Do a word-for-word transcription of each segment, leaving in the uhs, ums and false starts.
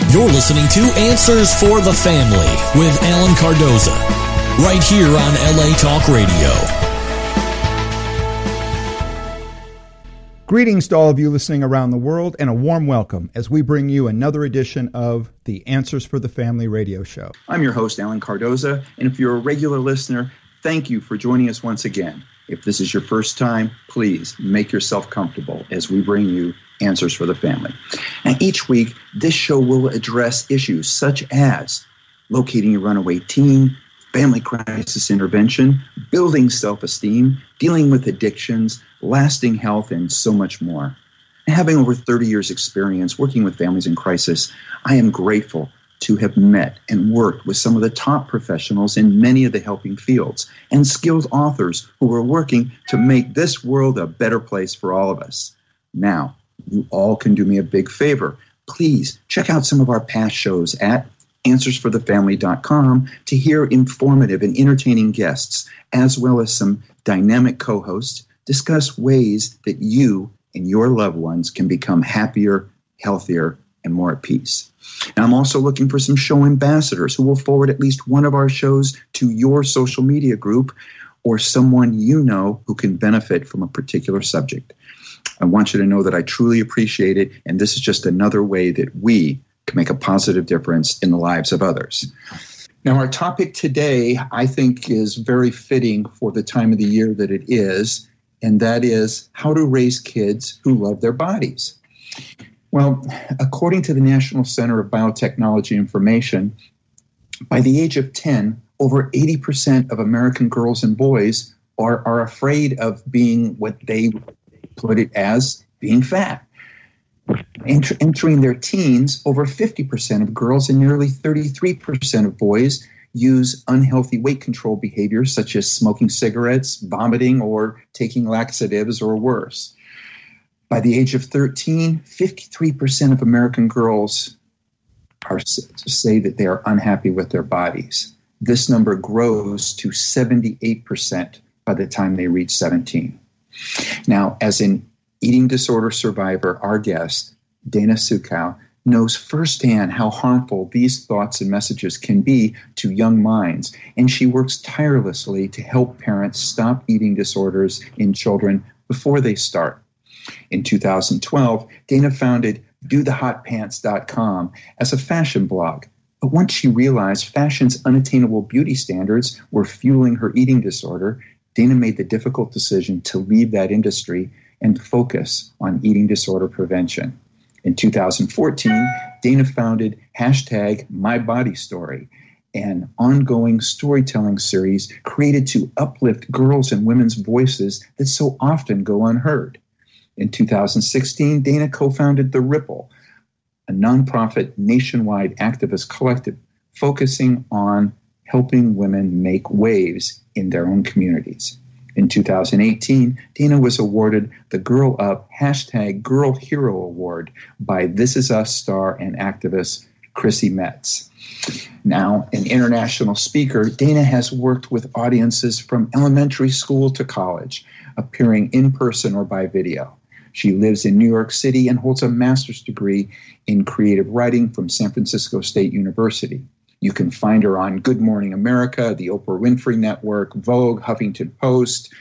You're listening to Answers for the Family with Alan Cardoza, right here on L A Talk Radio. Greetings to all of you listening around the world, and a warm welcome as we bring you another edition of the Answers for the Family radio show. I'm your host, Alan Cardoza, and if you're a regular listener, thank you for joining us once again. If this is your first time, please make yourself comfortable as we bring you Answers for the Family. And each week, this show will address issues such as locating a runaway teen, family crisis intervention, building self-esteem, dealing with addictions, lasting health, and so much more. And having over thirty years experience working with families in crisis, I am grateful to have met and worked with some of the top professionals in many of the helping fields and skilled authors who are working to make this world a better place for all of us. Now, you all can do me a big favor. Please check out some of our past shows at answers for the family dot com to hear informative and entertaining guests, as well as some dynamic co-hosts, discuss ways that you and your loved ones can become happier, healthier, and more at peace. And I'm also looking for some show ambassadors who will forward at least one of our shows to your social media group or someone you know who can benefit from a particular subject. I want you to know that I truly appreciate it, and this is just another way that we can make a positive difference in the lives of others. Now, our topic today, I think, is very fitting for the time of the year that it is, and that is how to raise kids who love their bodies. Well, according to the National Center of Biotechnology Information, by the age of ten, over eighty percent of American girls and boys are, are afraid of being what they put it as being fat. Ent- entering their teens, over fifty percent of girls and nearly thirty-three percent of boys use unhealthy weight control behaviors such as smoking cigarettes, vomiting, or taking laxatives or worse. By the age of thirteen, fifty-three percent of American girls are say that they are unhappy with their bodies. This number grows to seventy-eight percent by the time they reach seventeen. Now, as an eating disorder survivor, our guest, Dana Sukow, knows firsthand how harmful these thoughts and messages can be to young minds, and she works tirelessly to help parents stop eating disorders in children before they start. In two thousand twelve, Dana founded do the hot pants dot com as a fashion blog. But once she realized fashion's unattainable beauty standards were fueling her eating disorder, Dana made the difficult decision to leave that industry and focus on eating disorder prevention. In two thousand fourteen, Dana founded hashtag My Body Story, an ongoing storytelling series created to uplift girls' and women's voices that so often go unheard. In two thousand sixteen, Dana co-founded The Ripple, a nonprofit nationwide activist collective focusing on helping women make waves in their own communities. In two thousand eighteen, Dana was awarded the Girl Up hashtag Girl Hero Award by This Is Us star and activist Chrissy Metz. Now, an international speaker, Dana has worked with audiences from elementary school to college, appearing in person or by video. She lives in New York City and holds a master's degree in creative writing from San Francisco State University. You can find her on Good Morning America, the Oprah Winfrey Network, Vogue, Huffington Post,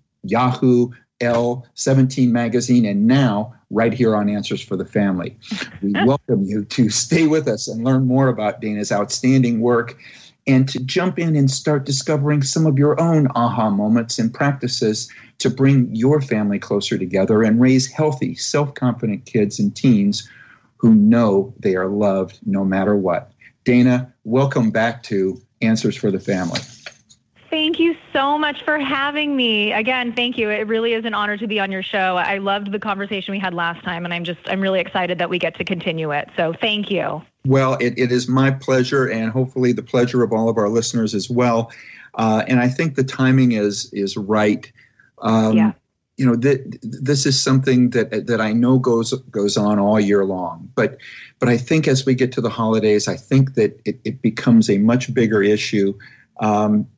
Yahoo, Elle, seventeen Magazine, and now right here on Answers for the Family. We welcome you to stay with us and learn more about Dana's outstanding work and to jump in and start discovering some of your own aha moments and practices to bring your family closer together and raise healthy, self-confident kids and teens who know they are loved no matter what. Dana, welcome back to Answers for the Family. Thank you so much for having me. Again, thank you. It really is an honor to be on your show. I loved the conversation we had last time, and I'm just, I'm really excited that we get to continue it. So thank you. Well, it, it is my pleasure, and hopefully the pleasure of all of our listeners as well. Uh, and I think the timing is is right. Um, yeah. You know, th- this is something that that I know goes goes on all year long. But but I think as we get to the holidays, I think that it, it becomes a much bigger issue. Um,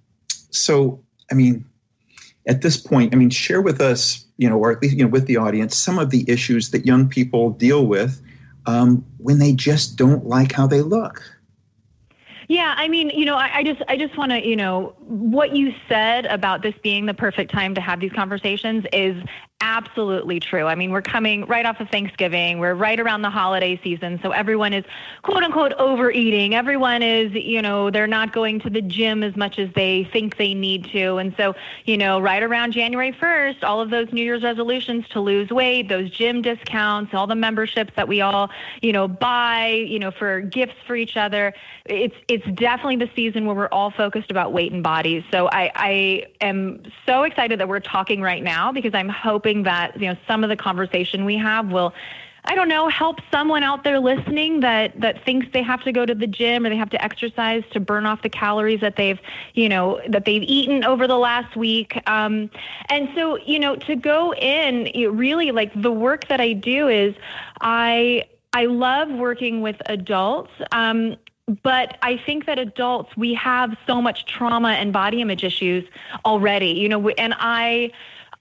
so, I mean, at this point, I mean, share with us, you know, or at least, you know, with the audience, some of the issues that young people deal with um, when they just don't like how they look? Yeah, I mean, you know, I, I just I just want to, you know, what you said about this being the perfect time to have these conversations is absolutely true. I mean, we're coming right off of Thanksgiving. We're right around the holiday season. So everyone is quote unquote overeating. Everyone is, you know, they're not going to the gym as much as they think they need to. And so, you know, right around January first, all of those New Year's resolutions to lose weight, those gym discounts, all the memberships that we all, you know, buy, you know, for gifts for each other. It's, it's definitely the season where we're all focused about weight and bodies. So I, I am so excited that we're talking right now, because I'm hoping that, you know, some of the conversation we have will, I don't know, help someone out there listening that, that thinks they have to go to the gym or they have to exercise to burn off the calories that they've, you know, that they've eaten over the last week. Um, and so, you know, to go in, it really, like, the work that I do is I, I love working with adults. Um, But I think that adults, we have so much trauma and body image issues already, you know, and I,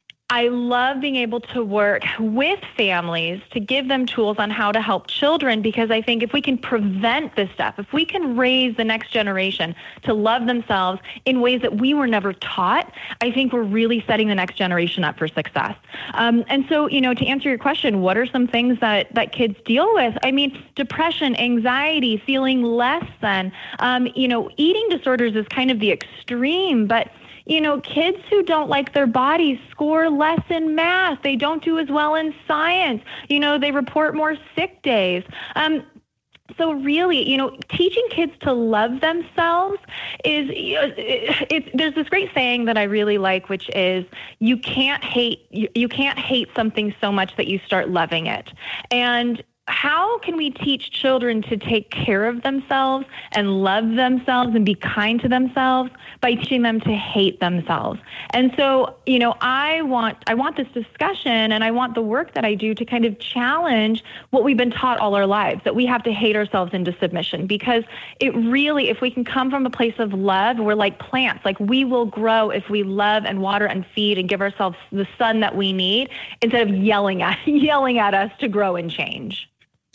I love being able to work with families to give them tools on how to help children, because I think if we can prevent this stuff, if we can raise the next generation to love themselves in ways that we were never taught, I think we're really setting the next generation up for success. Um, and so, you know, to answer your question, what are some things that, that kids deal with? I mean, depression, anxiety, feeling less than, um, you know, eating disorders is kind of the extreme, but you know, kids who don't like their bodies score less in math. They don't do as well in science. You know, they report more sick days. Um, so really, you know, teaching kids to love themselves is, it, it, there's this great saying that I really like, which is you can't hate, you, you can't hate something so much that you start loving it. And how can we teach children to take care of themselves and love themselves and be kind to themselves by teaching them to hate themselves? And so, you know, I want I want this discussion, and I want the work that I do to kind of challenge what we've been taught all our lives, that we have to hate ourselves into submission, because it really, if we can come from a place of love, we're like plants. Like, we will grow if we love and water and feed and give ourselves the sun that we need, instead of yelling at yelling at us to grow and change.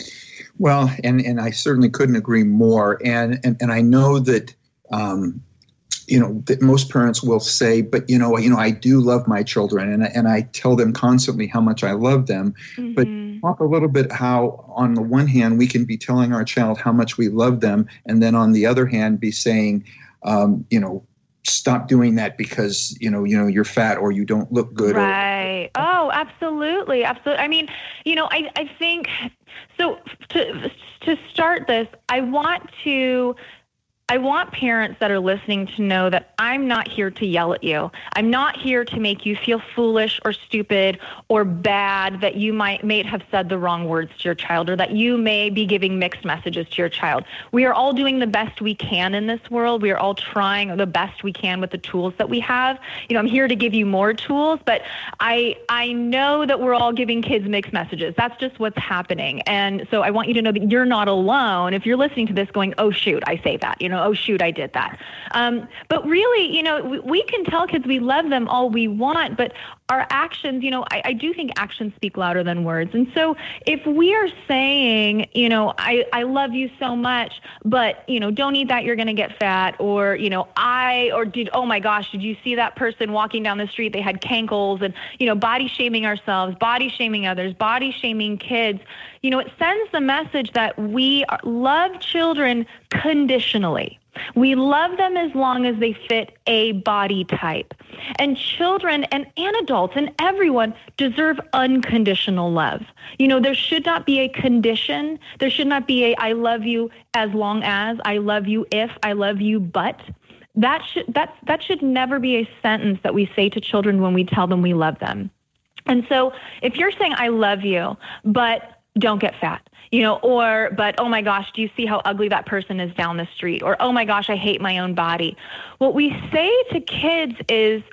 Well, and, and I certainly couldn't agree more. And and, and I know that, um, you know, that most parents will say, but, you know, you know, I do love my children, and, and I tell them constantly how much I love them. Mm-hmm. But talk a little bit how, on the one hand, we can be telling our child how much we love them, and then on the other hand, be saying, um, you know, stop doing that because, you know, you know, you're fat or you don't look good. Right. Or, oh, absolutely. Absolutely. I mean, you know, I, I think, so to, to start this, I want to, I want parents that are listening to know that I'm not here to yell at you. I'm not here to make you feel foolish or stupid or bad that you might may have said the wrong words to your child, or that you may be giving mixed messages to your child. We are all doing the best we can in this world. We are all trying the best we can with the tools that we have. You know, I'm here to give you more tools, but I I know that we're all giving kids mixed messages. That's just what's happening. And so I want you to know that you're not alone. If you're listening to this going, oh, shoot, I say that, you know, oh, shoot, I did that. Um, but really, you know, we, we can tell kids we love them all we want, but our actions, you know, I, I do think actions speak louder than words. And so if we are saying, you know, I, I love you so much, but, you know, don't eat that, you're going to get fat, or, you know, I, or did, oh my gosh, did you see that person walking down the street? They had cankles, and, you know, body shaming ourselves, body shaming others, body shaming kids. You know, it sends the message that we are, love children conditionally. We love them as long as they fit a body type. And children and, and adults and everyone deserve unconditional love. You know, there should not be a condition. There should not be a I love you as long as, I love you if, I love you but. That should, that, that should never be a sentence that we say to children when we tell them we love them. And so if you're saying I love you, but don't get fat, you know, or, but, oh my gosh, do you see how ugly that person is down the street? Or, oh my gosh, I hate my own body. What we say to kids is,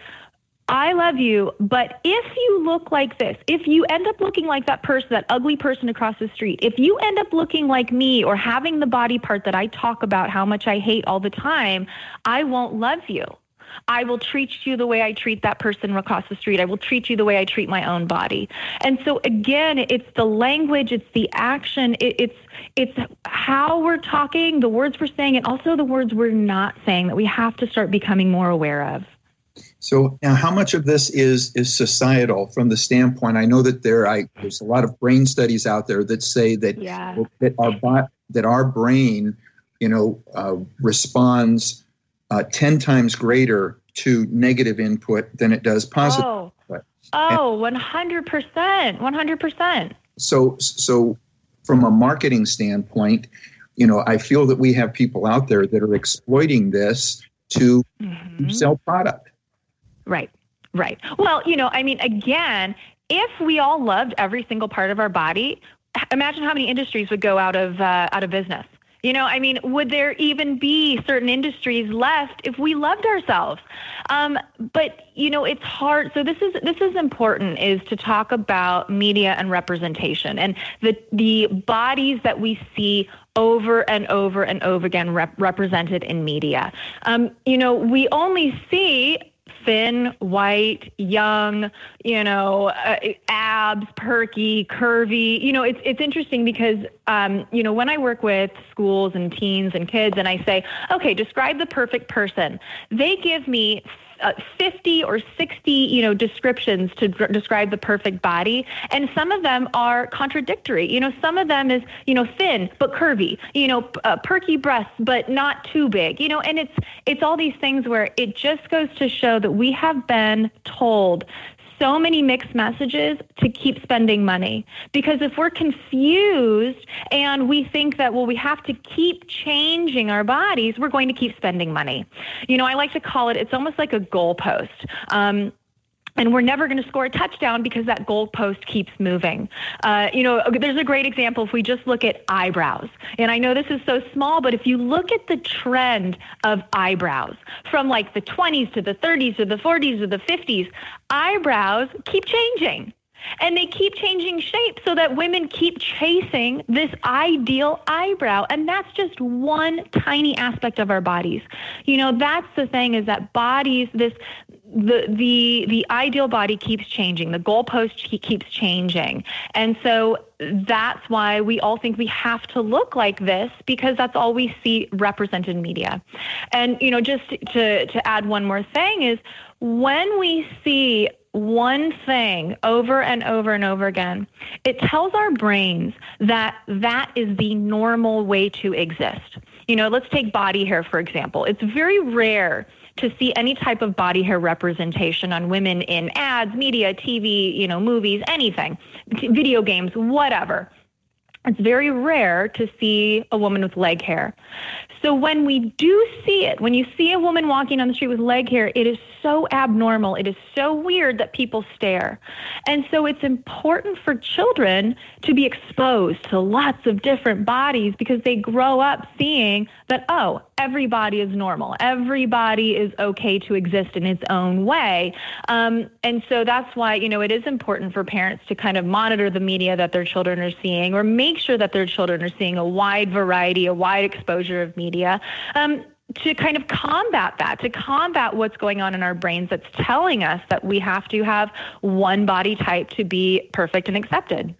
I love you, but if you look like this, if you end up looking like that person, that ugly person across the street, if you end up looking like me or having the body part that I talk about how much I hate all the time, I won't love you. I will treat you the way I treat that person across the street. I will treat you the way I treat my own body. And so again, it's the language, it's the action, it, it's it's how we're talking, the words we're saying, and also the words we're not saying that we have to start becoming more aware of. So now how much of this is is societal from the standpoint? I know that there I, there's a lot of brain studies out there that say that, yeah. that, our, bo- that our brain, you know, uh, responds uh, ten times greater to negative input than it does positive oh. input. Oh, one hundred percent, one hundred percent. So, so from a marketing standpoint, you know, I feel that we have people out there that are exploiting this to mm-hmm. sell product. Right, right. Well, you know, I mean, again, if we all loved every single part of our body, imagine how many industries would go out of uh, out of business. You know, I mean, would there even be certain industries left if we loved ourselves? Um, but, you know, it's hard. So this is this is important, is to talk about media and representation and the the bodies that we see over and over and over again rep- represented in media. Um, you know, we only see thin, white, young, you know, uh, abs, perky, curvy. You know, it's it's interesting because, um, you know, when I work with schools and teens and kids and I say, okay, describe the perfect person, they give me Uh, fifty or sixty, you know, descriptions to d- describe the perfect body. And some of them are contradictory. You know, some of them is, you know, thin, but curvy, you know, p- uh, perky breasts, but not too big, you know, and it's, it's all these things where it just goes to show that we have been told so many mixed messages to keep spending money. Because if we're confused and we think that, well, we have to keep changing our bodies, we're going to keep spending money. You know, I like to call it, it's almost like a goalpost. Um, And we're never going to score a touchdown because that goalpost keeps moving. Uh, you know, there's a great example if we just look at eyebrows. And I know this is so small, but if you look at the trend of eyebrows from like the twenties to the thirties to the forties to the fifties, eyebrows keep changing. And they keep changing shape so that women keep chasing this ideal eyebrow. And that's just one tiny aspect of our bodies. You know, that's the thing, is that bodies, this the the the ideal body keeps changing. The goalpost keeps changing. And so that's why we all think we have to look like this, because that's all we see represented in media. And, you know, just to, to add one more thing is, when we see one thing over and over and over again, it tells our brains that that is the normal way to exist. You know, let's take body hair, for example. It's very rare to see any type of body hair representation on women in ads, media, T V, you know, movies, anything, video games, whatever. It's very rare to see a woman with leg hair. So when we do see it, when you see a woman walking on the street with leg hair, it is so abnormal. It is so weird that people stare. And so it's important for children to be exposed to lots of different bodies, because they grow up seeing that, oh, everybody is normal. Everybody is okay to exist in its own way. Um, and so that's why, you know, it is important for parents to kind of monitor the media that their children are seeing, or make sure that their children are seeing a wide variety, a wide exposure of media, um, to kind of combat that, to combat what's going on in our brains that's telling us that we have to have one body type to be perfect and accepted.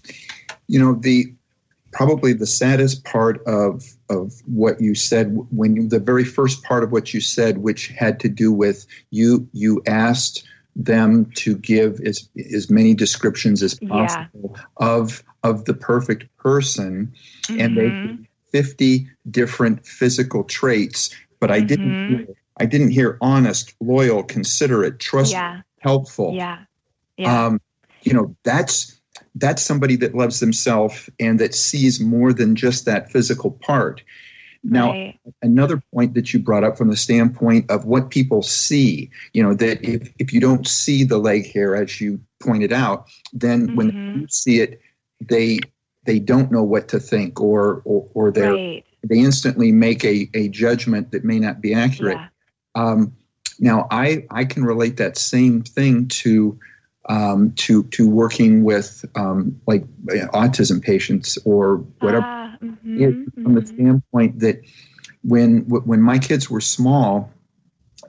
You know, the probably the saddest part of of what you said, when you, the very first part of what you said, which had to do with you, you asked them to give as as many descriptions as possible yeah. of of the perfect person, mm-hmm. and they fifty different physical traits, but I mm-hmm. didn't hear, I didn't hear honest, loyal, considerate, trustful, yeah. helpful. Yeah. Yeah. Um, you know, that's that's somebody that loves themselves and that sees more than just that physical part. Now, right. another point that you brought up from the standpoint of what people see, you know, that if, if you don't see the leg hair, as you pointed out, then mm-hmm. when you see it, they they don't know what to think, or or, or they right. they instantly make a, a judgment that may not be accurate. Yeah. Um, now, I, I can relate that same thing to um, to to working with um, like autism patients or whatever. Ah, it, mm-hmm, from mm-hmm. the standpoint that when when my kids were small,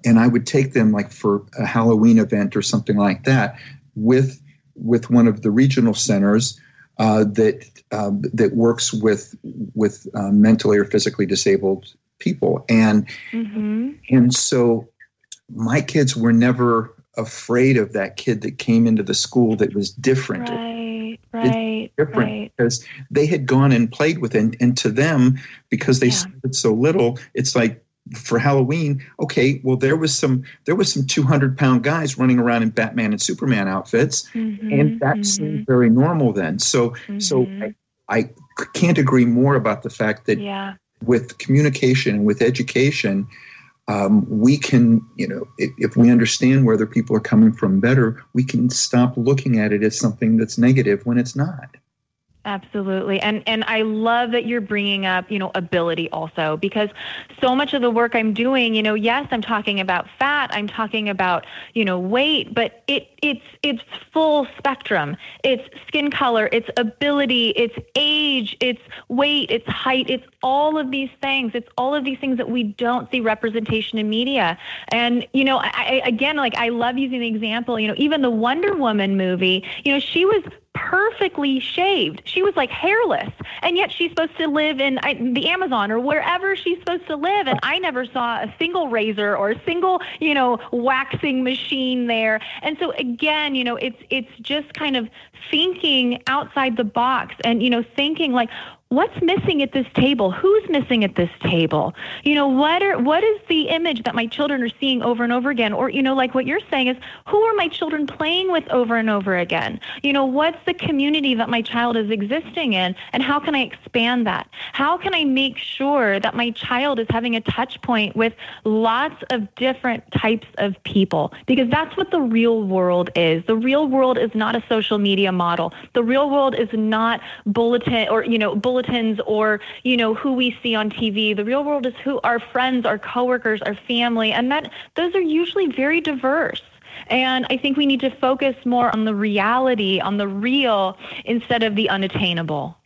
and I would take them like for a Halloween event or something like that with with one of the regional centers uh, that uh, that works with with uh, mentally or physically disabled people, and mm-hmm. and so my kids were never afraid of that kid that came into the school that was different. Right, right, different right. Because they had gone and played with it, and, and to them, because they yeah. started so little, it's like for Halloween, okay, well there was some there was some two hundred pound guys running around in Batman and Superman outfits, mm-hmm, and that mm-hmm. seemed very normal then. So mm-hmm. so I, I can't agree more about the fact that yeah. with communication and with education, Um, we can, you know, if, if we understand where other people are coming from better, we can stop looking at it as something that's negative when it's not. Absolutely. And and I love that you're bringing up, you know, ability also, because so much of the work I'm doing, you know, yes, I'm talking about fat, I'm talking about, you know, weight, but it it's it's full spectrum. It's skin color, it's ability, it's age, it's weight, it's height, it's all of these things. It's all of these things that we don't see representation in media. And, you know, I, I again, like I love using the example, you know, even the Wonder Woman movie, you know, she was perfectly shaved. She was like hairless, and yet she's supposed to live in I, the Amazon or wherever she's supposed to live. And I never saw a single razor or a single, you know, waxing machine there. And so again, you know, it's it's just kind of thinking outside the box and, you know, thinking like, what's missing at this table? Who's missing at this table? You know, what are what is the image that my children are seeing over and over again? Or, you know, like what you're saying is, who are my children playing with over and over again? You know, what's the community that my child is existing in? And how can I expand that? How can I make sure that my child is having a touch point with lots of different types of people? Because that's what the real world is. The real world is not a social media model. The real world is not bulletin or, you know, bulletin or, you know, who we see on T V. The real world is who our friends, our coworkers, our family, and that those are usually very diverse. And I think we need to focus more on the reality, on the real, instead of the unattainable.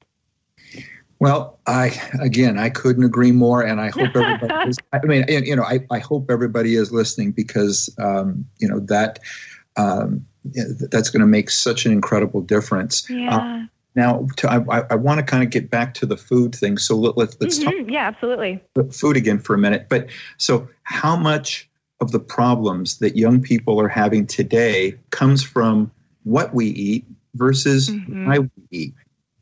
Well, I again, I couldn't agree more, and I hope everybody is, I mean, you know, I, I hope everybody is listening because, um, you know, that um, that's going to make such an incredible difference. Yeah. Uh, Now, to, I, I want to kind of get back to the food thing. So let, let's let's mm-hmm. talk yeah, absolutely. about food again for a minute. But so how much of the problems that young people are having today comes from what we eat versus mm-hmm. why we eat?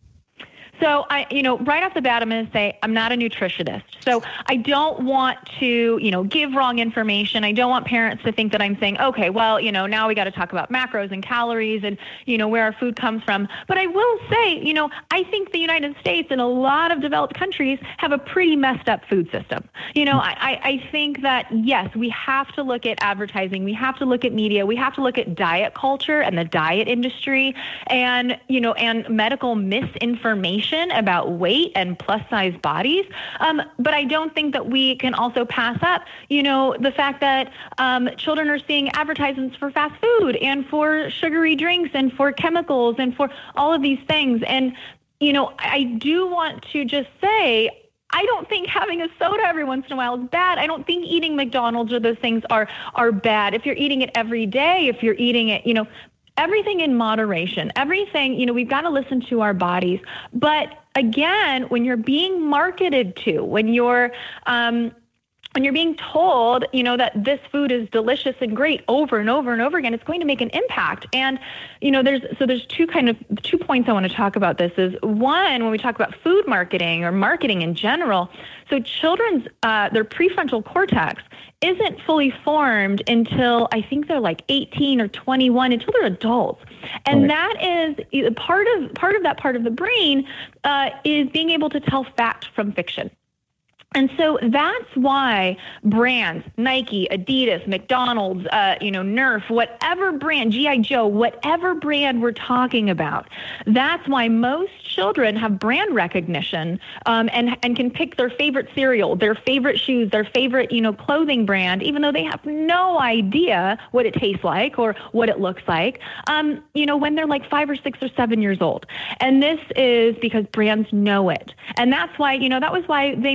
So I, you know, right off the bat, I'm going to say I'm not a nutritionist. So I don't want to, you know, give wrong information. I don't want parents to think that I'm saying, okay, well, you know, now we got to talk about macros and calories and, you know, where our food comes from. But I will say, you know, I think the United States and a lot of developed countries have a pretty messed up food system. You know, I, I think that, yes, we have to look at advertising. We have to look at media. We have to look at diet culture and the diet industry and, you know, and medical misinformation about weight and plus size bodies. Um, but I don't think that we can also pass up, you know, the fact that um, children are seeing advertisements for fast food and for sugary drinks and for chemicals and for all of these things. And, you know, I do want to just say, I don't think having a soda every once in a while is bad. I don't think eating McDonald's or those things are are bad. If you're eating it every day, if you're eating it, you know, everything in moderation, everything, you know, we've got to listen to our bodies. But again, when you're being marketed to, when you're, um, when you're being told, you know, that this food is delicious and great over and over and over again, it's going to make an impact. And, you know, there's, so there's two kind of, two points I want to talk about this is one, when we talk about food marketing or marketing in general, so children's, uh, their prefrontal cortex isn't fully formed until I think they're like eighteen or twenty-one, until they're adults. And right. that is part of, part of that part of the brain uh, is being able to tell fact from fiction. And so that's why brands, Nike, Adidas, McDonald's, uh, you know, Nerf, whatever brand, G I Joe, whatever brand we're talking about, that's why most children have brand recognition um, and, and can pick their favorite cereal, their favorite shoes, their favorite, you know, clothing brand, even though they have no idea what it tastes like or what it looks like, um, you know, when they're like five or six or seven years old. And this is because brands know it. And that's why, you know, that was why they made laws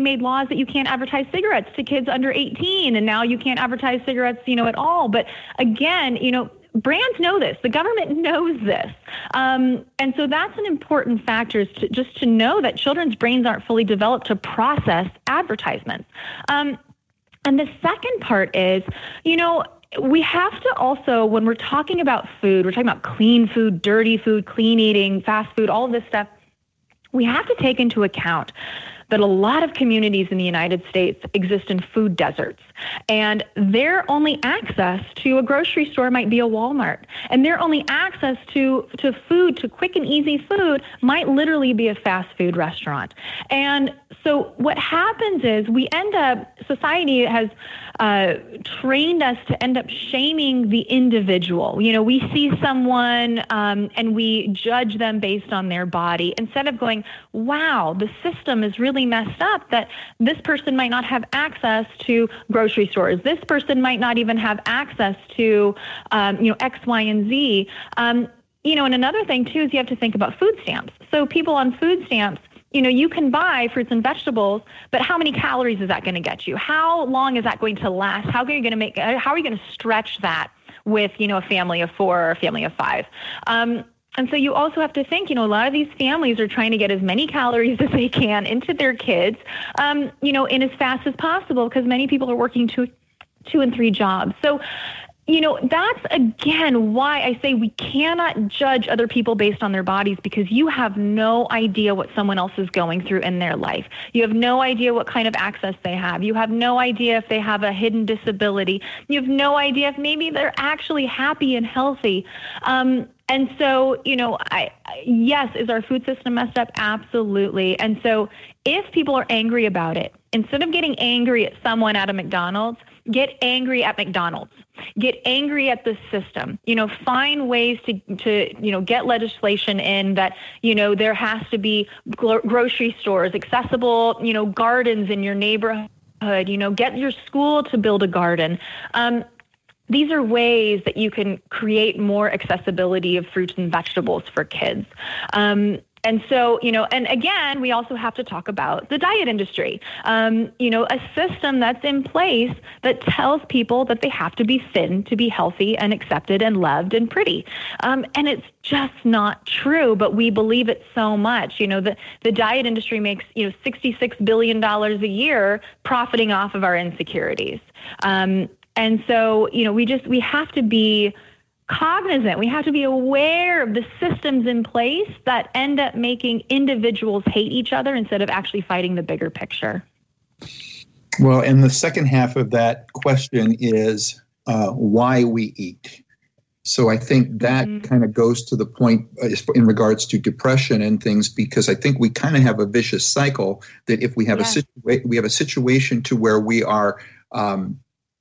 laws that you can't advertise cigarettes to kids under eighteen, and now you can't advertise cigarettes, you know, at all. But again, you know, brands know this. The government knows this. Um, and so that's an important factor, is to, just to know that children's brains aren't fully developed to process advertisements. Um, and the second part is, you know, we have to also, when we're talking about food, we're talking about clean food, dirty food, clean eating, fast food, all of this stuff, we have to take into account that a lot of communities in the United States exist in food deserts, and their only access to a grocery store might be a Walmart, and their only access to, to food, to quick and easy food, might literally be a fast food restaurant. And so what happens is we end up, society has uh, trained us to end up shaming the individual. You know, we see someone um, and we judge them based on their body, instead of going, wow, the system is really messed up that this person might not have access to grocery stores. This person might not even have access to, um, you know, X, Y, and Z. Um, you know, and another thing too is you have to think about food stamps. So people on food stamps, you know, you can buy fruits and vegetables, but how many calories is that going to get you? How long is that going to last? How are you going to make, how are you going to stretch that with, you know, a family of four or a family of five? Um, And so you also have to think, you know, a lot of these families are trying to get as many calories as they can into their kids, um, you know, in as fast as possible, because many people are working two, two and three jobs. So, you know, that's, again, why I say we cannot judge other people based on their bodies, because you have no idea what someone else is going through in their life. You have no idea what kind of access they have. You have no idea if they have a hidden disability. You have no idea if maybe they're actually happy and healthy. Um, And so, you know, I, yes, is our food system messed up? Absolutely. And so if people are angry about it, instead of getting angry at someone at a McDonald's, get angry at McDonald's. Get angry at the system. You know, find ways to, to you know, get legislation in that, you know, there has to be gro- grocery stores, accessible, you know, gardens in your neighborhood. You know, get your school to build a garden. Um, These are ways that you can create more accessibility of fruits and vegetables for kids. Um, and so, you know, and again, we also have to talk about the diet industry, um, you know, a system that's in place that tells people that they have to be thin to be healthy and accepted and loved and pretty. Um, and it's just not true, but we believe it so much. You know, the, the diet industry makes, you know, sixty-six billion dollars a year profiting off of our insecurities. Um, And so, you know, we just, we have to be cognizant. We have to be aware of the systems in place that end up making individuals hate each other instead of actually fighting the bigger picture. Well, and the second half of that question is uh, why we eat. So I think that mm-hmm. kind of goes to the point in regards to depression and things, because I think we kind of have a vicious cycle that if we have yes. a situa- we have a situation to where we are, um,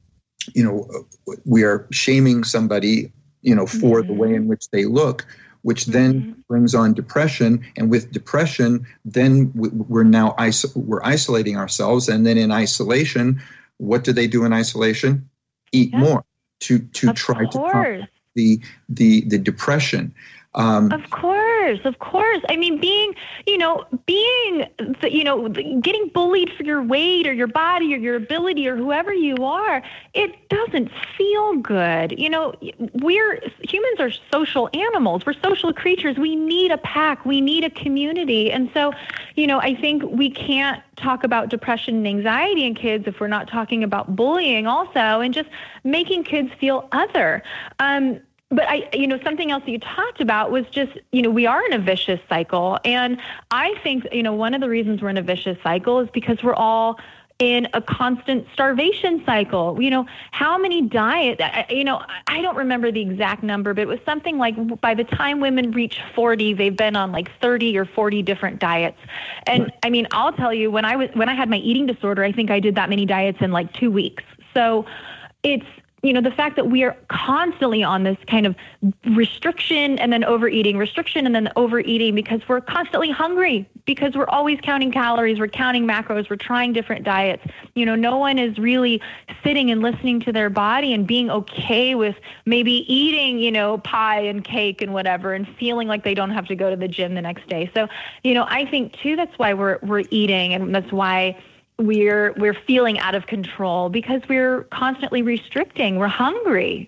you know, we are shaming somebody, you know, for mm-hmm. the way in which they look, which then mm-hmm. brings on depression. And with depression, then we're now iso- we're isolating ourselves. And then in isolation, what do they do in isolation? Eat yeah. more to to of try course. to combat the the the depression. Um, of course, of course. I mean, being, you know, being, you know, getting bullied for your weight or your body or your ability or whoever you are, it doesn't feel good. You know, we're, humans are social animals. We're social creatures. We need a pack. We need a community. And so, you know, I think we can't talk about depression and anxiety in kids if we're not talking about bullying also, and just making kids feel other. Um, But I, you know, something else that you talked about was just, you know, we are in a vicious cycle. And I think, you know, one of the reasons we're in a vicious cycle is because we're all in a constant starvation cycle. You know, how many diets, you know, I don't remember the exact number, but it was something like by the time women reach forty, they've been on like thirty or forty different diets. And I mean, I'll tell you, when I was, when I had my eating disorder, I think I did that many diets in like two weeks. So it's, you know, the fact that we are constantly on this kind of restriction and then overeating, restriction and then overeating, because we're constantly hungry, because we're always counting calories, we're counting macros, we're trying different diets. You know, no one is really sitting and listening to their body and being okay with maybe eating, you know, pie and cake and whatever, and feeling like they don't have to go to the gym the next day. So, you know, I think too, that's why we're, we're eating, and that's why, we're we're feeling out of control because we're constantly restricting. We're hungry.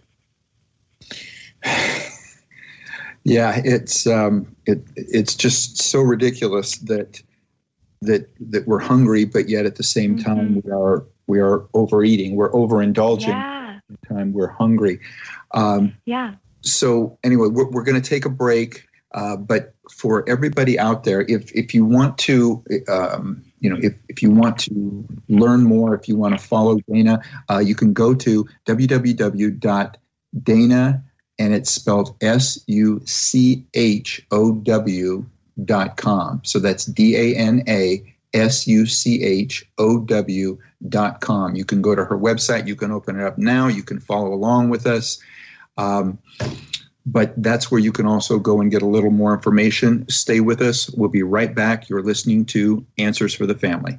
Yeah, it's um, it it's just so ridiculous that that that we're hungry, but yet at the same Mm-hmm. time we are we are overeating. We're overindulging. Yeah. At the time we're hungry. Um, Yeah. so anyway, we're, we're going to take a break. Uh, but for everybody out there, if if you want to, um, you know, if, if you want to learn more, if you want to follow Dana, uh, you can go to w w w dot dana, and it's spelled S U C H O W dot com. So that's D A N A S U C H O W dot com. You can go to her website. You can open it up now. You can follow along with us. Um, But that's where you can also go and get a little more information. Stay with us. We'll be right back. You're listening to Answers for the Family.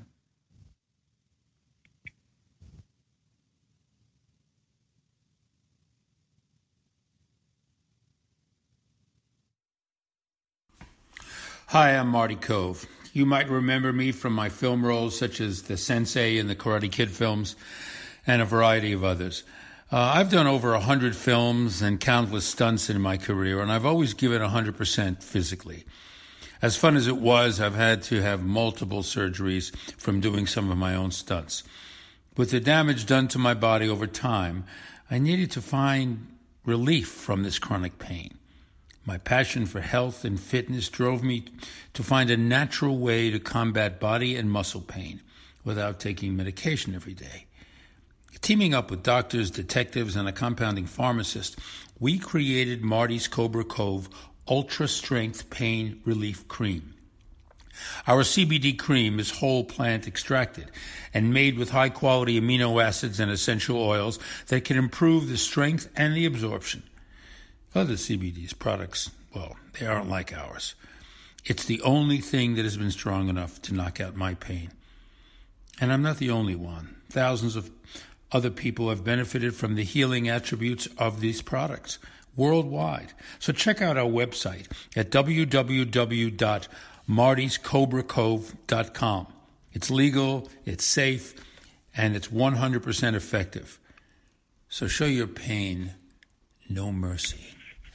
Hi, I'm Marty Cove. You might remember me from my film roles such as the Sensei in the Karate Kid films and a variety of others. Uh, I've done over one hundred films and countless stunts in my career, and I've always given one hundred percent physically. As fun as it was, I've had to have multiple surgeries from doing some of my own stunts. With the damage done to my body over time, I needed to find relief from this chronic pain. My passion for health and fitness drove me to find a natural way to combat body and muscle pain without taking medication every day. Teaming up with doctors, detectives, and a compounding pharmacist, we created Marty's Cobra Cove Ultra Strength Pain Relief Cream. Our C B D cream is whole plant extracted and made with high-quality amino acids and essential oils that can improve the strength and the absorption. Other C B D products, well, they aren't like ours. It's the only thing that has been strong enough to knock out my pain. And I'm not the only one. Thousands of other people have benefited from the healing attributes of these products worldwide. So check out our website at w w w dot martys cobra cove dot com. It's legal, it's safe, and it's one hundred percent effective. So show your pain no mercy.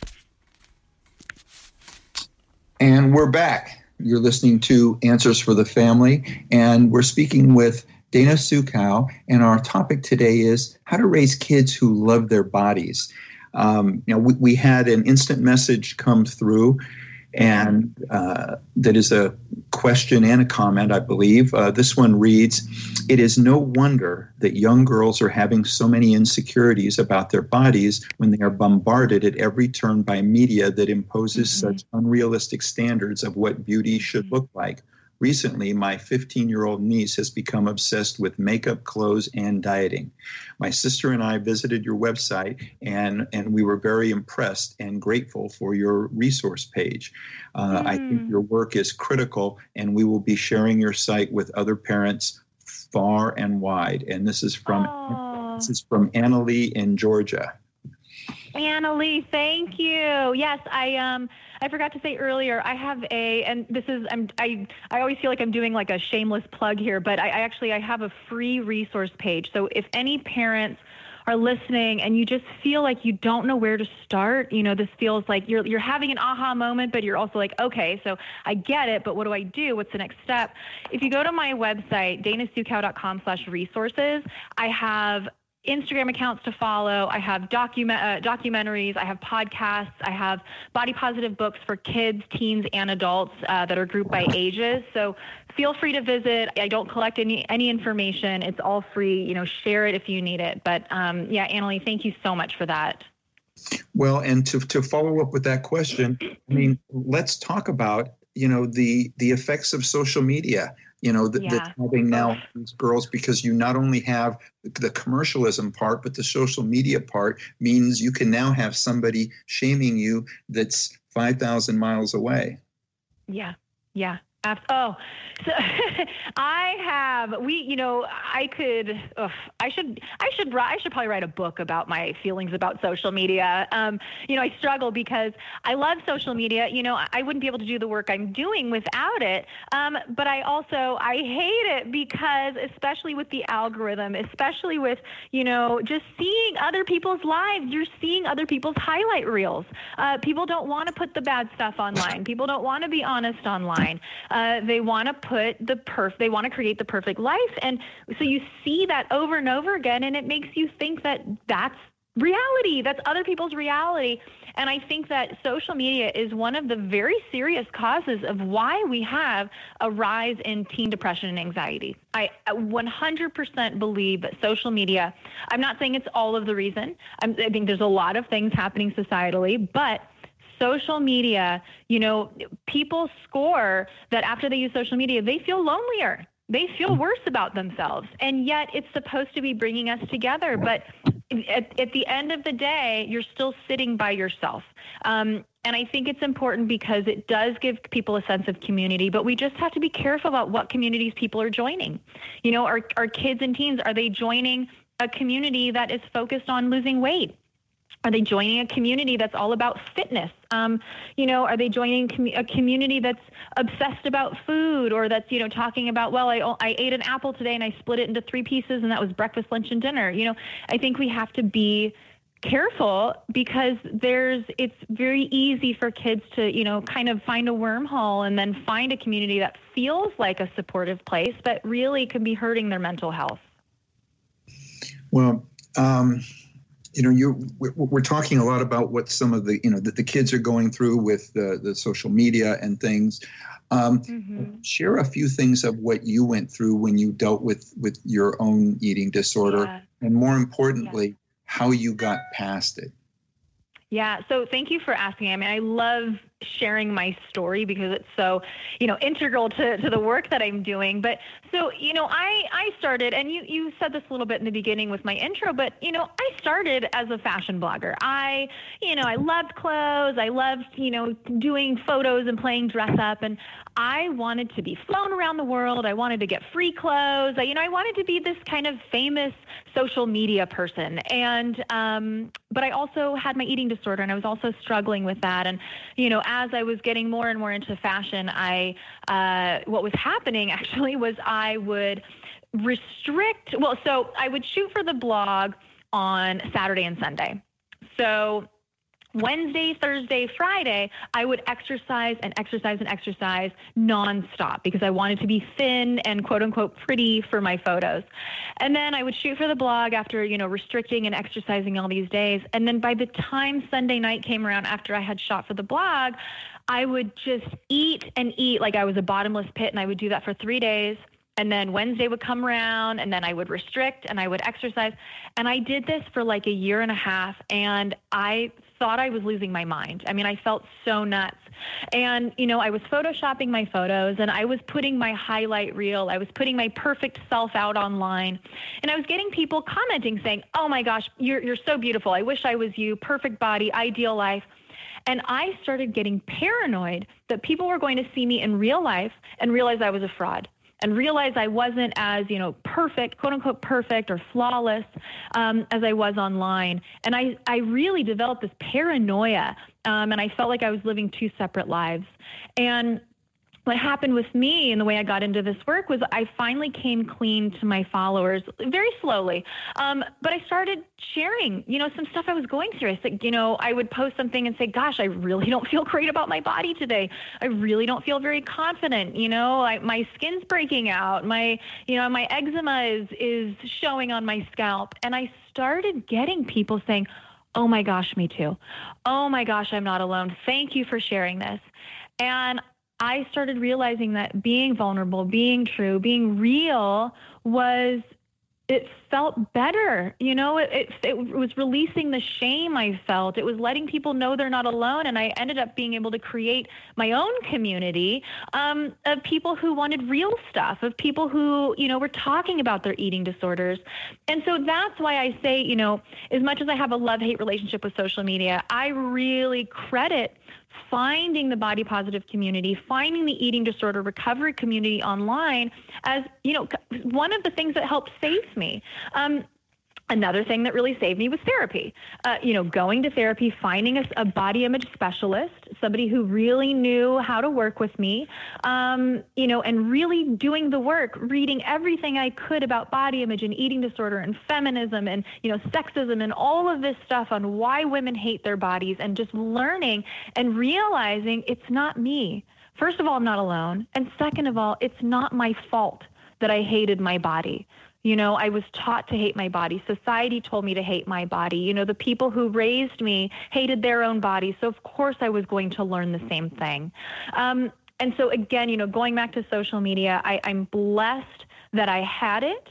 And we're back. You're listening to Answers for the Family, and we're speaking with Dana Sukow, and our topic today is how to raise kids who love their bodies. Um, you know, we, we had an instant message come through, and uh, that is a question and a comment, I believe. Uh, this one reads, "It is no wonder that young girls are having so many insecurities about their bodies when they are bombarded at every turn by media that imposes mm-hmm. such unrealistic standards of what beauty should mm-hmm. look like. Recently, my fifteen-year-old niece has become obsessed with makeup, clothes, and dieting. My sister and I visited your website, and, and we were very impressed and grateful for your resource page. Uh, mm. I think your work is critical, and we will be sharing your site with other parents far and wide." And this is from Aww. this is from Annalie in Georgia. Annalie, thank you. Yes, I um I forgot to say earlier, I have a, and this is, I'm, I I always feel like I'm doing like a shameless plug here, but I, I actually, I have a free resource page. So if any parents are listening and you just feel like you don't know where to start, you know, this feels like you're you're having an aha moment, but you're also like, okay, so I get it, but what do I do? What's the next step? If you go to my website, dana sukow dot com slash resources, I have Instagram accounts to follow. I have document uh, documentaries. I have podcasts. I have body positive books for kids, teens, and adults uh, that are grouped by ages. So feel free to visit. I don't collect any any information. It's all free. You know, share it if you need it. But um, yeah, Annalie, thank you so much for that. Well, and to to follow up with that question, I mean, let's talk about, you know, the the effects of social media. You know, that, yeah. that's having now these girls, because you not only have the commercialism part, but the social media part means you can now have somebody shaming you that's five thousand miles away. Yeah, yeah, Oh, so I have, we, you know, I could, ugh, I should, I should, I should probably write a book about my feelings about social media. Um, you know, I struggle because I love social media. You know, I wouldn't be able to do the work I'm doing without it. Um, but I also, I hate it because, especially with the algorithm, especially with, you know, just seeing other people's lives, you're seeing other people's highlight reels. Uh, people don't want to put the bad stuff online. People don't want to be honest online. Uh, they want to put the perf. They want to create the perfect life, and so you see that over and over again, and it makes you think that that's reality. That's other people's reality. And I think that social media is one of the very serious causes of why we have a rise in teen depression and anxiety. I one hundred percent believe that social media, I'm not saying it's all of the reason. I'm, I think there's a lot of things happening societally, but social media, you know, people score that after they use social media, they feel lonelier. They feel worse about themselves. And yet it's supposed to be bringing us together. But at, at the end of the day, you're still sitting by yourself. Um, and I think it's important because it does give people a sense of community, but we just have to be careful about what communities people are joining. You know, our, our kids and teens, are they joining a community that is focused on losing weight? Are they joining a community that's all about fitness? Um, you know, are they joining com- a community that's obsessed about food, or that's, you know, talking about, well, I, I ate an apple today and I split it into three pieces and that was breakfast, lunch, and dinner. You know, I think we have to be careful because there's, it's very easy for kids to, you know, kind of find a wormhole and then find a community that feels like a supportive place, but really can be hurting their mental health. Well, um, you know, you we're, we're talking a lot about what some of the, you know, that the kids are going through with the, the social media and things. Um, mm-hmm. Share a few things of what you went through when you dealt with, with your own eating disorder, yeah. and more importantly, yeah. how you got past it. Yeah. So thank you for asking. I mean, I love sharing my story because it's so, you know, integral to, to the work that I'm doing. But so, you know, I, I started, and you, you said this a little bit in the beginning with my intro, but, you know, I started as a fashion blogger. I, you know, I loved clothes. I loved, you know, doing photos and playing dress up. And I wanted to be flown around the world. I wanted to get free clothes. I, you know, I wanted to be this kind of famous social media person. And, um, but I also had my eating disorder, and I was also struggling with that. And, you know, as I was getting more and more into fashion, I, uh, what was happening actually was I would restrict, well, so I would shoot for the blog on Saturday and Sunday. So Wednesday, Thursday, Friday, I would exercise and exercise and exercise nonstop because I wanted to be thin and quote unquote pretty for my photos. And then I would shoot for the blog after, you know, restricting and exercising all these days. And then by the time Sunday night came around after I had shot for the blog, I would just eat and eat like I was a bottomless pit. And I would do that for three days. And then Wednesday would come around, and then I would restrict and I would exercise. And I did this for like a year and a half, and I thought I was losing my mind. I mean, I felt so nuts. And, you know, I was photoshopping my photos, and I was putting my highlight reel. I was putting my perfect self out online. And I was getting people commenting saying, oh my gosh, you're you're so beautiful. I wish I was you. Perfect body, ideal life. And I started getting paranoid that people were going to see me in real life and realize I was a fraud, and realize I wasn't as, you know, perfect, quote unquote, perfect or flawless um, as I was online. And I, I really developed this paranoia, um, and I felt like I was living two separate lives. And what happened with me and the way I got into this work was I finally came clean to my followers very slowly. Um, but I started sharing, you know, some stuff I was going through. I said, you know, I would post something and say, gosh, I really don't feel great about my body today. I really don't feel very confident. You know, I, my skin's breaking out. My, you know, my eczema is, is showing on my scalp. And I started getting people saying, oh my gosh, me too. Oh my gosh, I'm not alone. Thank you for sharing this. And I started realizing that being vulnerable, being true, being real was, it felt better. You know, it, it, it was releasing the shame I felt. It was letting people know they're not alone. And I ended up being able to create my own community um, of people who wanted real stuff, of people who, you know, were talking about their eating disorders. And so that's why I say, you know, as much as I have a love-hate relationship with social media, I really credit finding the body positive community, finding the eating disorder recovery community online as, you know, one of the things that helped save me. Um, Another thing that really saved me was therapy. Uh, you know, going to therapy, finding a, a body image specialist, somebody who really knew how to work with me, um, you know, and really doing the work, reading everything I could about body image and eating disorder and feminism and, you know, sexism and all of this stuff on why women hate their bodies, and just learning and realizing it's not me. First of all, I'm not alone. And second of all, it's not my fault that I hated my body. You know, I was taught to hate my body. Society told me to hate my body. You know, the people who raised me hated their own bodies. So, of course, I was going to learn the same thing. Um, and so, again, you know, going back to social media, I, I'm blessed that I had it.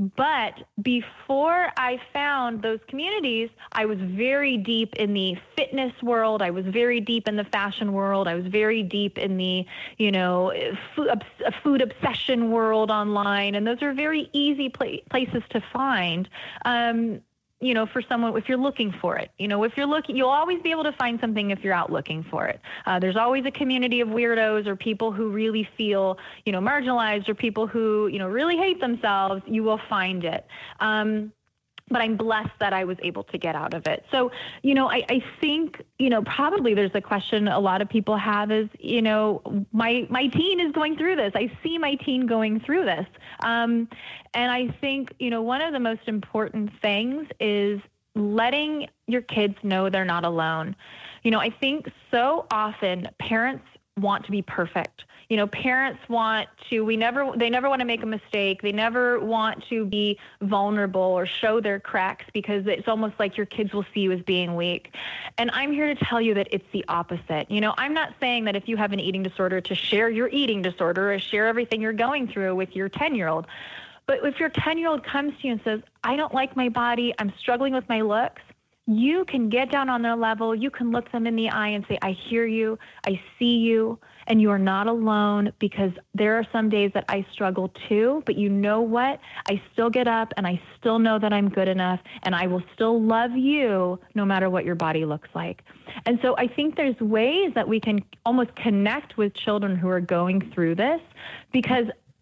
But before I found those communities, I was very deep in the fitness world. I was very deep in the fashion world. I was very deep in the, you know, food, food obsession world online. And those are very easy pla- places to find. Um, you know, for someone, if you're looking for it, you know, if you're looking, you'll always be able to find something if you're out looking for it. Uh, there's always a community of weirdos or people who really feel, you know, marginalized, or people who, you know, really hate themselves. You will find it. Um, but I'm blessed that I was able to get out of it. So, you know, I, I think, you know, probably there's a question a lot of people have is, you know, my, my teen is going through this. I see my teen going through this. Um, and I think, you know, one of the most important things is letting your kids know they're not alone. You know, I think so often parents want to be perfect. You know, parents want to, we never, they never want to make a mistake. They never want to be vulnerable or show their cracks, because it's almost like your kids will see you as being weak. And I'm here to tell you that it's the opposite. You know, I'm not saying that if you have an eating disorder to share your eating disorder or share everything you're going through with your ten-year-old. But if your ten-year-old comes to you and says, I don't like my body, I'm struggling with my looks, you can get down on their level. You can look them in the eye and say, I hear you, I see you, and you are not alone, because there are some days that I struggle too, but you know what? I still get up and I still know that I'm good enough, and I will still love you no matter what your body looks like. And so I think there's ways that we can almost connect with children who are going through this, because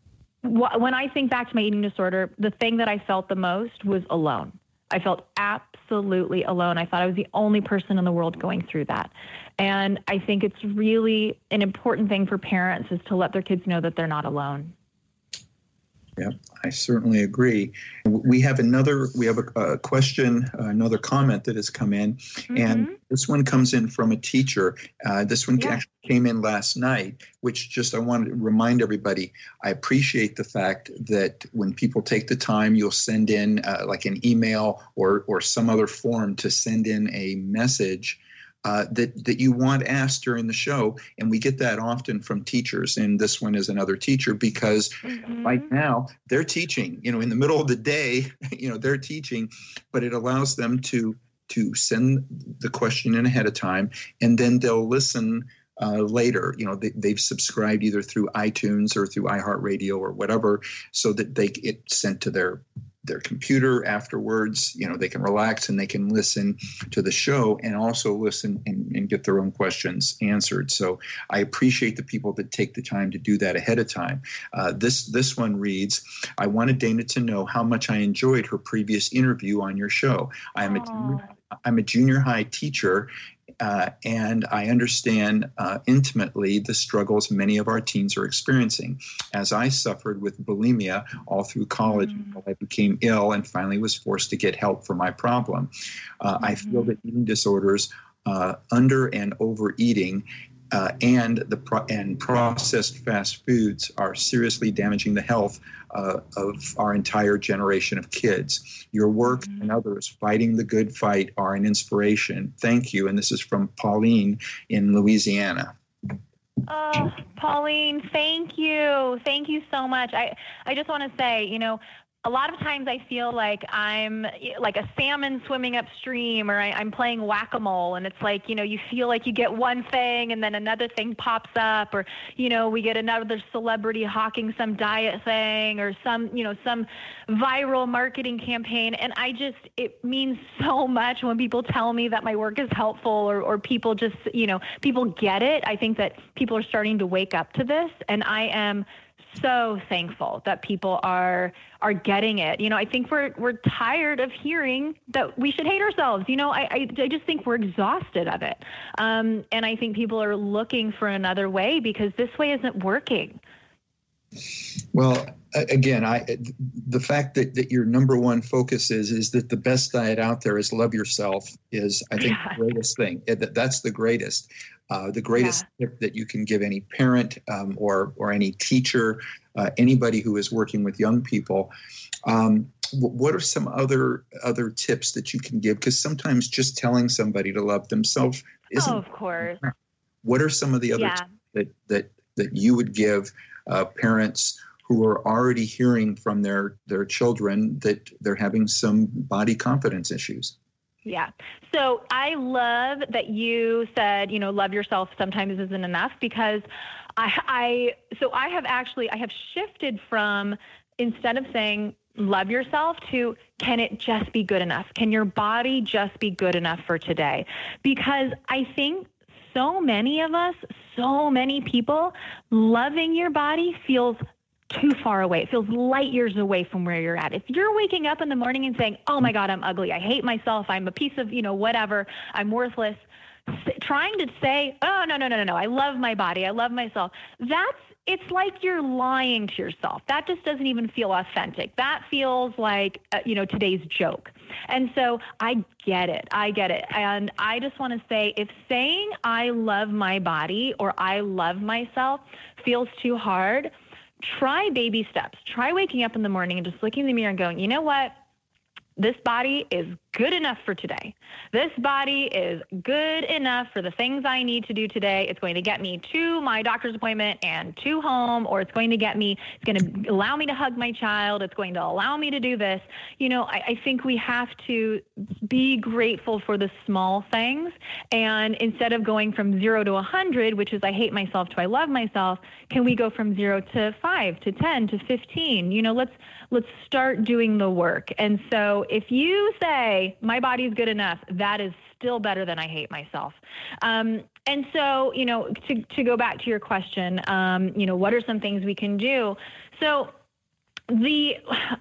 wh- when I think back to my eating disorder, the thing that I felt the most was alone. I felt absolutely alone. I thought I was the only person in the world going through that. And I think it's really an important thing for parents is to let their kids know that they're not alone. Yeah, I certainly agree. We have another, we have a, a question, uh, another comment that has come in, mm-hmm. and this one comes in from a teacher. Uh, this one yeah. actually came in last night, which just I wanted to remind everybody, I appreciate the fact that when people take the time, you'll send in uh, like an email or or some other form to send in a message Uh, that, that you want asked during the show. And we get that often from teachers. And this one is another teacher, because mm-hmm. right now they're teaching, you know, in the middle of the day, you know, they're teaching, but it allows them to, to send the question in ahead of time, and then they'll listen uh, later. You know, they, they've subscribed either through iTunes or through iHeartRadio or whatever, so that they get sent to their their computer afterwards. You know, they can relax and they can listen to the show and also listen and, and get their own questions answered. So I appreciate the people that take the time to do that ahead of time. Uh, this this one reads, I wanted Dana to know how much I enjoyed her previous interview on your show. I'm a junior, I'm a junior high teacher, Uh, and I understand uh, intimately the struggles many of our teens are experiencing. As I suffered with bulimia all through college, mm-hmm. until I became ill and finally was forced to get help for my problem. Uh, mm-hmm. I feel that eating disorders, uh, under and overeating, uh, and the pro- and processed fast foods are seriously damaging the health uh, of our entire generation of kids. Your work mm-hmm. and others fighting the good fight are an inspiration. Thank you. And this is from Pauline in Louisiana. Oh, Pauline, thank you. Thank you so much. I, I just want to say, you know, a lot of times I feel like I'm like a salmon swimming upstream, or I, I'm playing whack-a-mole, and it's like, you know, you feel like you get one thing and then another thing pops up, or, you know, we get another celebrity hawking some diet thing or some, you know, some viral marketing campaign. And I just, it means so much when people tell me that my work is helpful, or, or people just, you know, people get it. I think that people are starting to wake up to this, and I am so thankful that people are are getting it. You know, I think we're we're tired of hearing that we should hate ourselves. You know, I I, I just think we're exhausted of it, um, and I think people are looking for another way because this way isn't working. Well, again, I the fact that, that your number one focus is is that the best diet out there is love yourself is, I think, yeah. the greatest thing. That That's the greatest. Uh, the greatest yeah. tip that you can give any parent um, or or any teacher, uh, anybody who is working with young people. Um, what are some other other tips that you can give? Because sometimes just telling somebody to love themselves isn't. Oh, of course. What are some of the other yeah. tips that that that you would give uh, parents who are already hearing from their their children that they're having some body confidence issues? Yeah. So I love that you said, you know, love yourself sometimes isn't enough, because I, I, so I have actually, I have shifted from, instead of saying love yourself, to can it just be good enough? Can your body just be good enough for today? Because I think so many of us, so many people, loving your body feels too far away. It feels light years away from where you're at. If you're waking up in the morning and saying, oh my God, I'm ugly, I hate myself, I'm a piece of, you know, whatever, I'm worthless, trying to say, oh, no, no, no, no, no, I love my body, I love myself, that's, it's like you're lying to yourself. That just doesn't even feel authentic. That feels like, uh, you know, today's joke. And so I get it. I get it. And I just want to say, if saying I love my body or I love myself feels too hard, try baby steps. Try waking up in the morning and just looking in the mirror and going, you know what? This body is good enough for today. This body is good enough for the things I need to do today. It's going to get me to my doctor's appointment and to home, or it's going to get me, it's going to allow me to hug my child. It's going to allow me to do this. You know, I, I think we have to be grateful for the small things. And instead of going from zero to a hundred, which is I hate myself to I love myself, can we go from zero to five to ten to fifteen? You know, let's, let's start doing the work. And so if you say, my body's good enough, that is still better than I hate myself. Um, and so, you know, to, to go back to your question, um, you know, what are some things we can do? So the,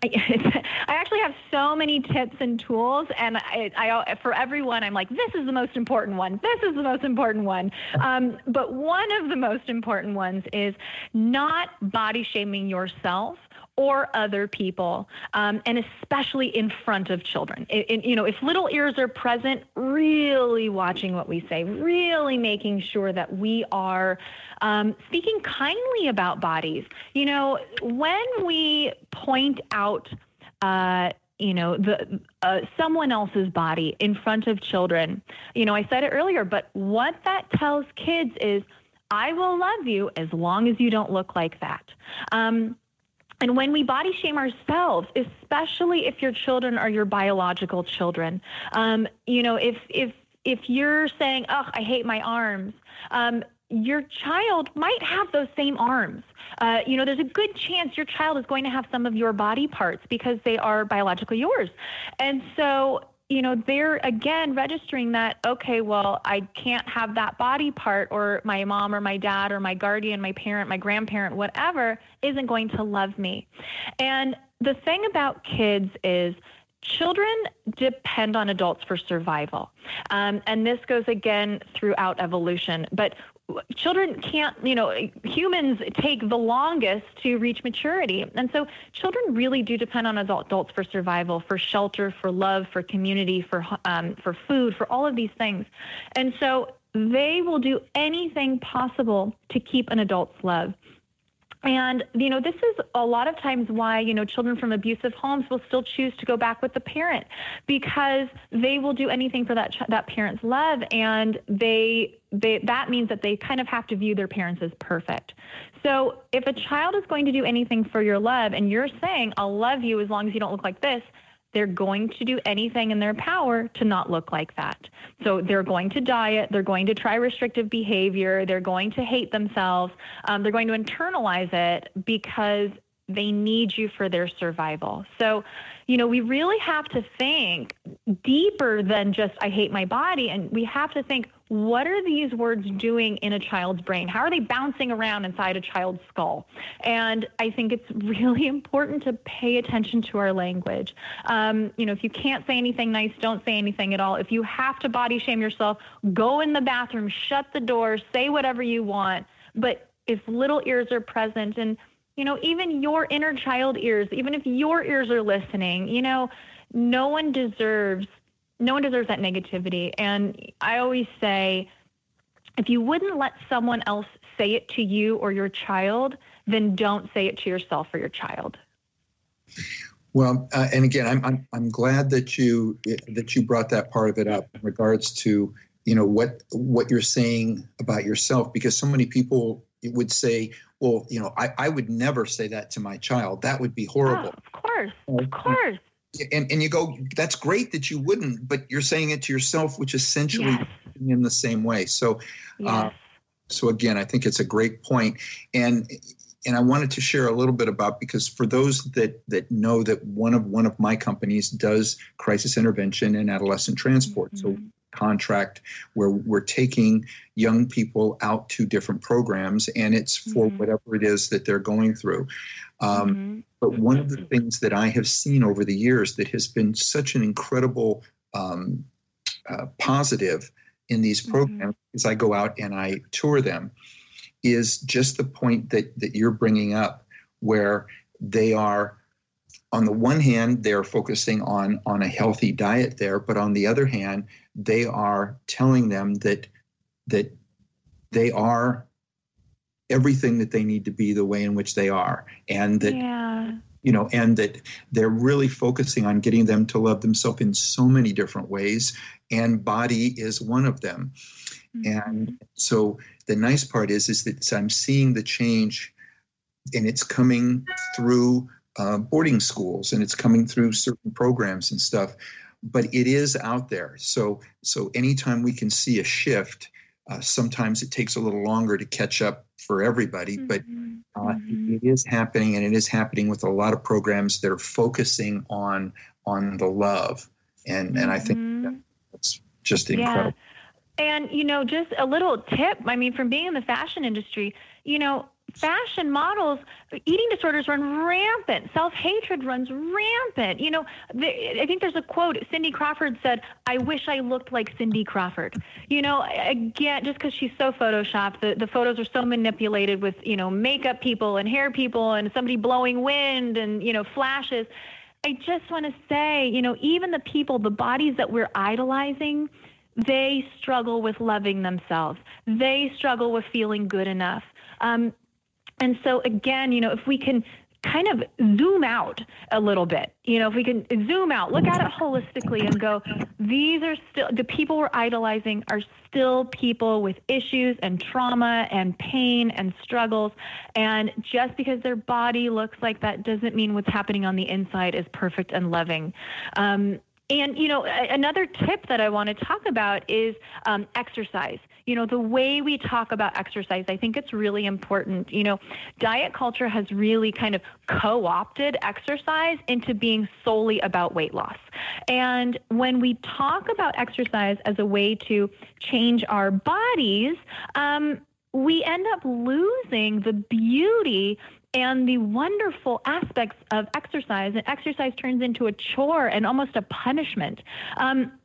I actually have so many tips and tools, and I, I, for everyone, I'm like, this is the most important one. This is the most important one. Um, but one of the most important ones is not body shaming yourself or other people, um, and especially in front of children. It, it, you know, if little ears are present, really watching what we say, really making sure that we are um, speaking kindly about bodies. You know, when we point out, uh, you know, the uh, someone else's body in front of children, you know, I said it earlier, but what that tells kids is, I will love you as long as you don't look like that. Um, And when we body shame ourselves, especially if your children are your biological children, um, you know, if if if you're saying, "Oh, I hate my arms," um, your child might have those same arms. Uh, you know, there's a good chance your child is going to have some of your body parts because they are biologically yours, and so, you know, they're, again, registering that, okay, well, I can't have that body part, or my mom or my dad or my guardian, my parent, my grandparent, whatever, isn't going to love me. And the thing about kids is children depend on adults for survival. Um, and this goes, again, throughout evolution. But children can't, you know, humans take the longest to reach maturity. And so children really do depend on adult, adults for survival, for shelter, for love, for community, for um, for food, for all of these things. And so they will do anything possible to keep an adult's love. And, you know, this is a lot of times why, you know, children from abusive homes will still choose to go back with the parent, because they will do anything for that ch- that parent's love. And they, they that means that they kind of have to view their parents as perfect. So if a child is going to do anything for your love and you're saying, I'll love you as long as you don't look like this, they're going to do anything in their power to not look like that. So they're going to diet, they're going to try restrictive behavior, they're going to hate themselves, um, they're going to internalize it because they need you for their survival. So, you know, we really have to think deeper than just, I hate my body. And we have to think, what are these words doing in a child's brain? How are they bouncing around inside a child's skull? And I think it's really important to pay attention to our language. Um, you know, if you can't say anything nice, don't say anything at all. If you have to body shame yourself, go in the bathroom, shut the door, say whatever you want. But if little ears are present, and you know, even your inner child ears, even if your ears are listening, you know, no one deserves, no one deserves that negativity. And I always say, if you wouldn't let someone else say it to you or your child, then don't say it to yourself or your child. Well, uh, and again, I'm, I'm I'm glad that you that you brought that part of it up in regards to, you know, what what you're saying about yourself, because so many people would say, well, you know, I, I would never say that to my child. That would be horrible. Oh, of course, of course. And and you go, that's great that you wouldn't, but you're saying it to yourself, which essentially Yes. in the same way. So, uh, Yes. so again, I think it's a great point. And and I wanted to share a little bit about, because for those that that know that one of one of my companies does crisis intervention and adolescent transport. Mm-hmm. So contract where we're taking young people out to different programs, and it's for Mm-hmm. whatever it is that they're going through. Um, Mm-hmm. But one of the things that I have seen over the years that has been such an incredible um, uh, positive in these programs, Mm-hmm. as I go out and I tour them, is just the point that that you're bringing up, where they are, on the one hand, they're focusing on on a healthy diet there, but on the other hand, they are telling them that that they are everything that they need to be, the way in which they are, and that Yeah. you know, and that they're really focusing on getting them to love themselves in so many different ways, and body is one of them. Mm-hmm. And so the nice part is, is that I'm seeing the change, and it's coming through uh, boarding schools, and it's coming through certain programs and stuff, but it is out there. So, so anytime we can see a shift, uh, sometimes it takes a little longer to catch up for everybody, but uh, Mm-hmm. it is happening, and it is happening with a lot of programs that are focusing on on the love, and and I think Mhm. that, that's just Yeah. incredible. And, you know, just a little tip, I mean, from being in the fashion industry, you know, fashion models, eating disorders run rampant. Self-hatred runs rampant. You know, the, I think there's a quote, Cindy Crawford said, "I wish I looked like Cindy Crawford." You know, again, just because she's so photoshopped, the, the photos are so manipulated with, you know, makeup people and hair people and somebody blowing wind and, you know, flashes. I just want to say, you know, even the people, the bodies that we're idolizing, they struggle with loving themselves. They struggle with feeling good enough. Um, and so, again, you know, if we can kind of zoom out a little bit, you know, if we can zoom out, look at it holistically and go, these are still, the people we're idolizing are still people with issues and trauma and pain and struggles. And just because their body looks like that doesn't mean what's happening on the inside is perfect and loving. Um, And, you know, a- another tip that I want to talk about is um, exercise. You know, the way we talk about exercise, I think it's really important. You know, diet culture has really kind of co-opted exercise into being solely about weight loss. And when we talk about exercise as a way to change our bodies, um, we end up losing the beauty and the wonderful aspects of exercise. And exercise turns into a chore and almost a punishment. Um,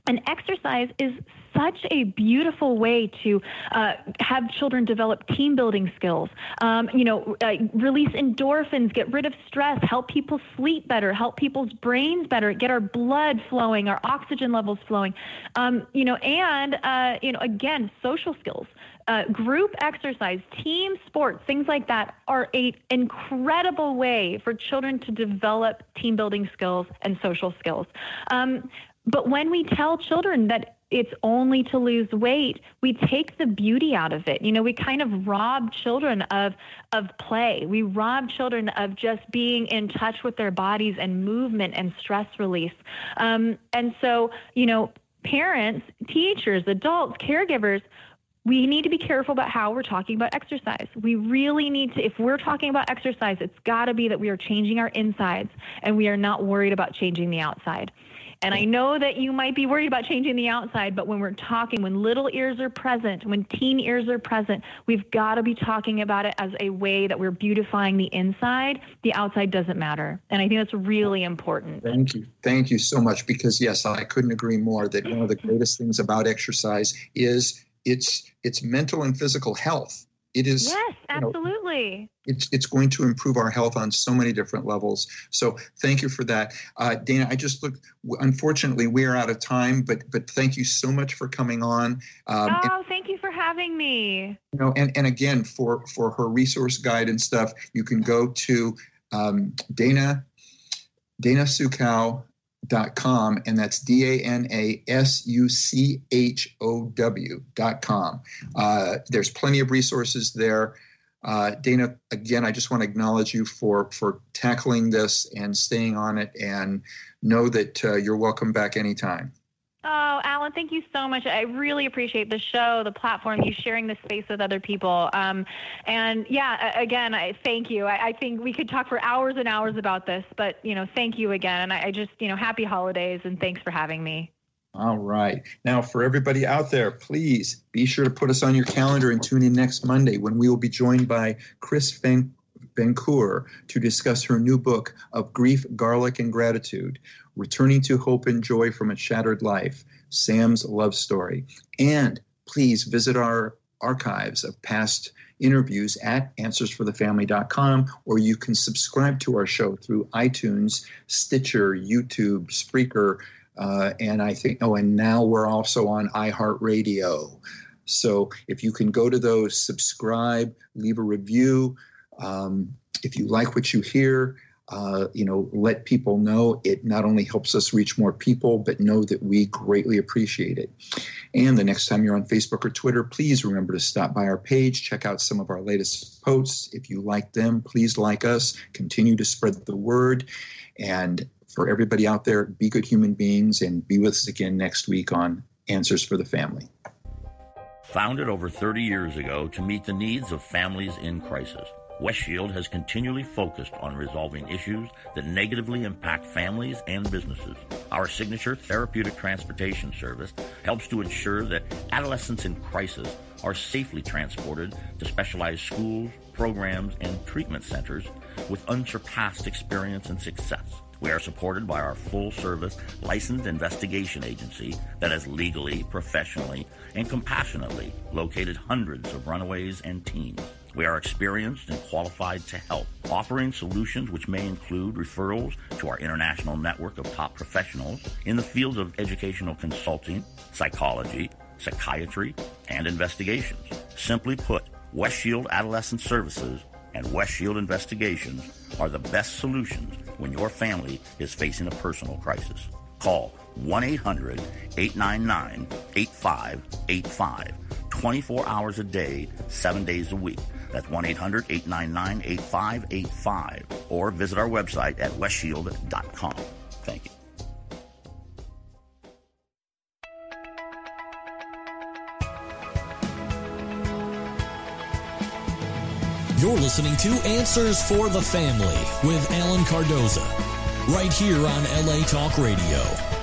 And exercise is such a beautiful way to uh, have children develop team building skills, um, you know, uh, release endorphins, get rid of stress, help people sleep better, help people's brains better, get our blood flowing, our oxygen levels flowing, um, you know, and, uh, you know, again, social skills. Uh, group exercise, team sports, things like that are an incredible way for children to develop team building skills and social skills. Um, But when we tell children that it's only to lose weight, we take the beauty out of it. You know, we kind of rob children of of play. We rob children of just being in touch with their bodies and movement and stress release. Um, and so, you know, parents, teachers, adults, caregivers, we need to be careful about how we're talking about exercise. We really need to, if we're talking about exercise, it's got to be that we are changing our insides and we are not worried about changing the outside. And I know that you might be worried about changing the outside, but when we're talking, when little ears are present, when teen ears are present, we've got to be talking about it as a way that we're beautifying the inside. The outside doesn't matter. And I think that's really important. Thank you. Thank you so much. Because, yes, I couldn't agree more that one of the greatest things about exercise is its its mental and physical health. It is, yes, absolutely. You know, it's it's going to improve our health on so many different levels. So thank you for that, uh, Dana. I just looked. Unfortunately, we are out of time, but but thank you so much for coming on. Um, oh, and, thank you for having me. You know, and and again for for her resource guide and stuff, you can go to um, Dana Dana Suchow dot com, and that's D A N A S U C H O W dot com. Uh, there's plenty of resources there. Uh, Dana, again, I just want to acknowledge you for, for tackling this and staying on it, and know that uh, you're welcome back anytime. Oh, Alan, thank you so much. I really appreciate the show, the platform, you sharing this space with other people. Um, and yeah, again, I thank you. I, I think we could talk for hours and hours about this, but, you know, thank you again. And I, I just, you know, happy holidays and thanks for having me. All right. Now, for everybody out there, please be sure to put us on your calendar and tune in next Monday when we will be joined by Chris Van Vancouver to discuss her new book of Grief, Garlic, and Gratitude, Returning to Hope and Joy from a Shattered Life, Sam's Love Story. And please visit our archives of past interviews at answers for the family dot com, or you can subscribe to our show through iTunes, Stitcher, YouTube, Spreaker, uh, and I think, oh, and now we're also on iHeartRadio. So if you can go to those, subscribe, leave a review. Um, if you like what you hear, uh, you know, let people know. It not only helps us reach more people, but know that we greatly appreciate it. And the next time you're on Facebook or Twitter, please remember to stop by our page, check out some of our latest posts. If you like them, please like us, continue to spread the word. And for everybody out there, be good human beings, and be with us again next week on Answers for the Family. Founded over thirty years ago to meet the needs of families in crisis, West Shield has continually focused on resolving issues that negatively impact families and businesses. Our signature therapeutic transportation service helps to ensure that adolescents in crisis are safely transported to specialized schools, programs, and treatment centers with unsurpassed experience and success. We are supported by our full-service licensed investigation agency that has legally, professionally, and compassionately located hundreds of runaways and teens. We are experienced and qualified to help, offering solutions which may include referrals to our international network of top professionals in the fields of educational consulting, psychology, psychiatry, and investigations. Simply put, West Shield Adolescent Services and West Shield Investigations are the best solutions when your family is facing a personal crisis. Call one eight hundred eight nine nine eight five eight five, twenty-four hours a day, seven days a week. That's one eight hundred eight nine nine eight five eight five, or visit our website at west shield dot com. Thank you. You're listening to Answers for the Family with Alan Cardoza, right here on L A Talk Radio.